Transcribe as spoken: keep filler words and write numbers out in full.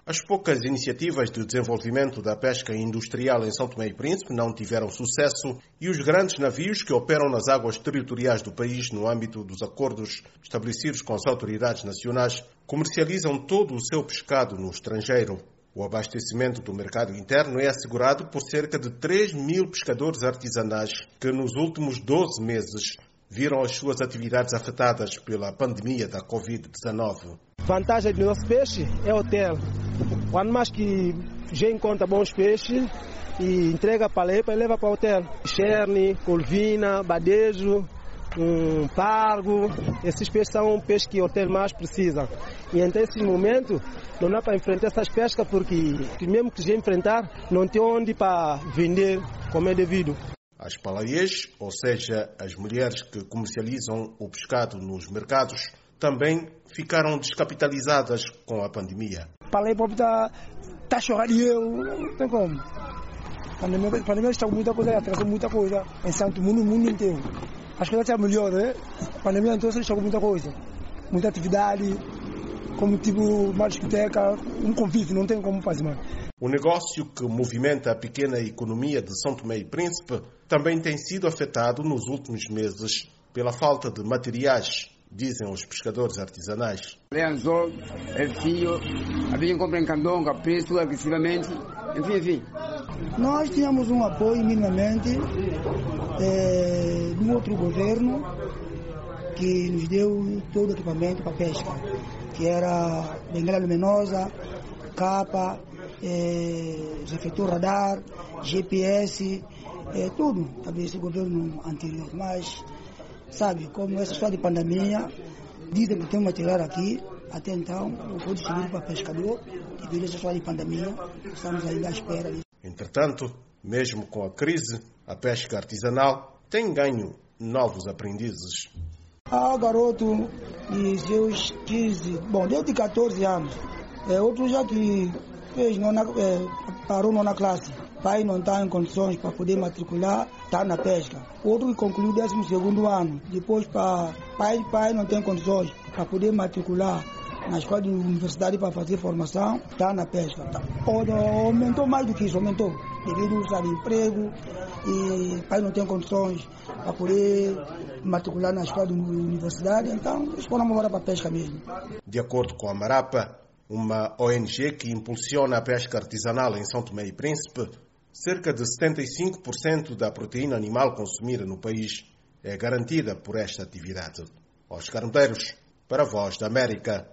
As poucas iniciativas de desenvolvimento da pesca industrial em São Tomé e Príncipe não tiveram sucesso e os grandes navios que operam nas águas territoriais do país no âmbito dos acordos estabelecidos com as autoridades nacionais comercializam todo o seu pescado no estrangeiro. O abastecimento do mercado interno é assegurado por cerca de três mil pescadores artesanais que nos últimos doze meses viram as suas atividades afetadas pela pandemia da covid dezenove. Vantagem do nosso peixe é o hotel. Quando mais que já encontra bons peixes e entrega para Lepa e leva para o hotel. Cherne, colvina, badejo, um pargo, esses peixes são peixes que o hotel mais precisa. E então, nesse momento, não dá para enfrentar essas pescas porque, mesmo que já enfrentar, não tem onde para vender como é devido. As palaiês, ou seja, as mulheres que comercializam o pescado nos mercados, também ficaram descapitalizadas com a pandemia. Palai está tá chorando, não tem como. A pandemia, a pandemia está com muita coisa, atrasou muita coisa em Santo Mundo, no mundo inteiro. As coisas estão melhor, né? A pandemia então está com muita coisa, muita atividade, como tipo uma discoteca, um convívio, não tem como fazer mais. O negócio que movimenta a pequena economia de São Tomé e Príncipe também tem sido afetado nos últimos meses pela falta de materiais, dizem os pescadores artesanais. É anzol, é fio, havia compra em candonga, preço agressivamente, enfim, enfim. Nós tínhamos um apoio minimamente é, de um outro governo que nos deu todo o equipamento para pesca, que era bengala luminosa, capa, é, refletor radar, G P S, é, tudo, talvez esse governo anterior, mas sabe, como essa história de pandemia, dizem que tem um material aqui, até então, eu vou distribuir para pescador, devido a essa história de pandemia, estamos ainda à espera disso. Entretanto, mesmo com a crise, a pesca artesanal tem ganho novos aprendizes. Há garoto de seus quinze, bom, desde catorze anos, é, outro já que fez nona, é, parou nona classe. Pai não está em condições para poder matricular, está na pesca. Outro que concluiu o décimo segundo ano, depois para pai pai não tem condições para poder matricular na escola de universidade para fazer formação, está na pesca. Tá. Aumentou mais do que isso, aumentou. Devido ao emprego e pai não tem condições para poder matricular na escola de universidade, então eles foram embora para a pesca mesmo. De acordo com a Marapa, uma O N G que impulsiona a pesca artesanal em São Tomé e Príncipe, cerca de setenta e cinco por cento da proteína animal consumida no país é garantida por esta atividade. Oscar Medeiros, para a Voz da América.